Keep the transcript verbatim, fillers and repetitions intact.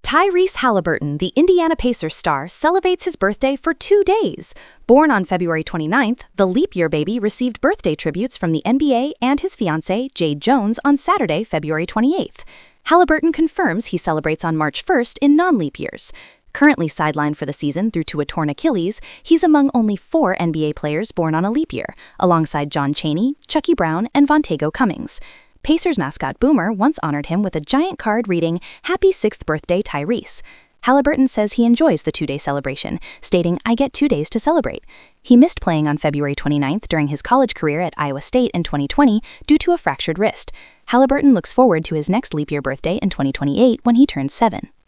Tyrese Halliburton, the Indiana Pacers star, celebrates his birthday for two days. Born on February twenty-ninth, the leap year baby received birthday tributes from the N B A and his fiancée, Jade Jones, on Saturday, February twenty-eighth. Halliburton confirms he celebrates on March first in non-leap years. Currently sidelined for the season due to a torn Achilles, he's among only four N B A players born on a leap year, alongside John Chaney, Chucky Brown, and Vontague Cummings. Pacers mascot Boomer once honored him with a giant card reading, "Happy sixth birthday, Tyrese." Halliburton says he enjoys the two-day celebration, stating, "I get two days to celebrate." He missed playing on February twenty-ninth during his college career at Iowa State in twenty twenty due to a fractured wrist. Halliburton looks forward to his next leap year birthday in twenty twenty-eight when he turns seven.